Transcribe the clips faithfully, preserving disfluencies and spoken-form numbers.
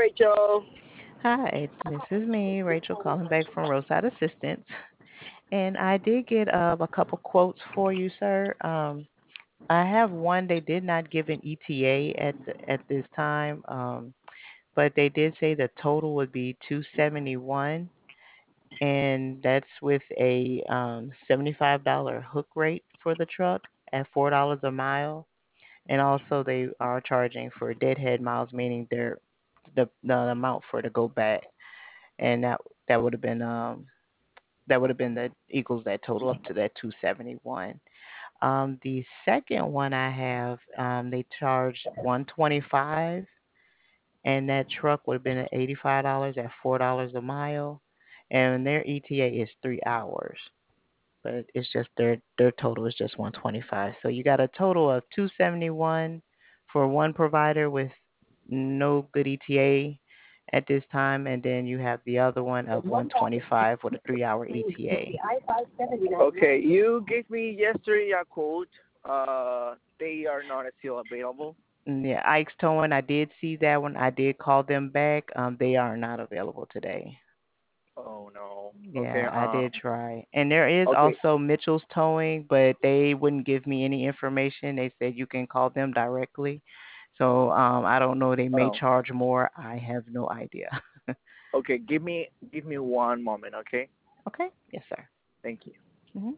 Rachel. Hi, this is me, Rachel, calling back from Roadside Assistance. And I did get uh, a couple quotes for you, sir. Um, I have one. They did not give an E T A at the, at this time, um, but they did say the total would be two seventy one, and that's with a um, seventy five dollar hook rate for the truck at four dollars a mile, and also they are charging for deadhead miles, meaning they're the the amount for to go back, and that that would have been um that would have been the equals that total up to that two seventy one. Um, the second one I have, um, they charged one twenty five, and that truck would have been at eighty five dollars at four dollars a mile, and their E T A is three hours, but it's just their their total is just one twenty five. So you got a total of two seventy one for one provider with no good E T A at this time, and then you have the other one of one twenty five with a three hour E T A. Okay, you gave me yesterday a quote. Uh, they are not still available. Mm, Yeah, Ike's Towing, I did see that one. I did call them back. Um, they are not available today. Oh no. Okay. Yeah, I Um. did try. And there is Okay. also Mitchell's Towing, but they wouldn't give me any information. They said you can call them directly. So um, I don't know. They may Oh. charge more. I have no idea. Okay. Give me give me one moment. Okay. Okay. Yes, sir. Thank you. hmm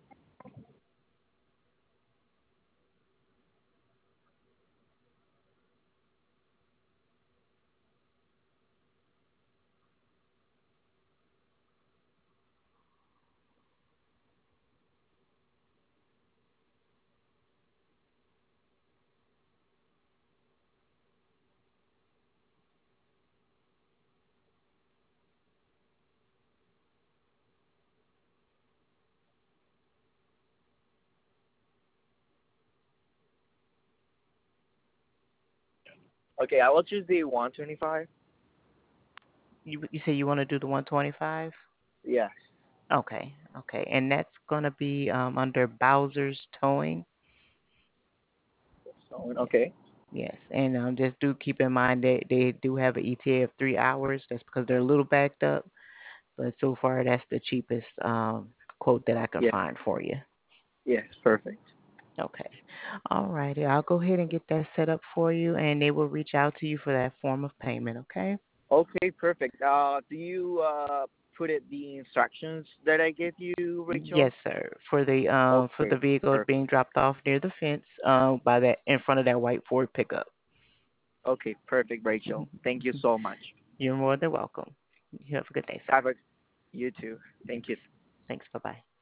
Okay. I will choose the one twenty five. You you say you want to do the one twenty-five? Yes. Okay. Okay. And that's gonna be um, under Bowser's Towing. So, Yes. okay. Yes, and um, just do keep in mind that they do have an E T A of three hours. That's because they're a little backed up, but so far that's the cheapest um, quote that I can Yes. find for you. Yes. Perfect. Okay. All righty. I'll go ahead and get that set up for you, and they will reach out to you for that form of payment. Okay. Okay. Perfect. Uh, do you uh put it the instructions that I gave you, Rachel? Yes, sir. For the um for Okay. the vehicle Perfect. being dropped off near the fence, um, by that in front of that white Ford pickup. Okay. Perfect, Rachel. Thank you so much. You're more than welcome. You have a good day, sir. Have a you too. Thank you. Thanks. Bye bye.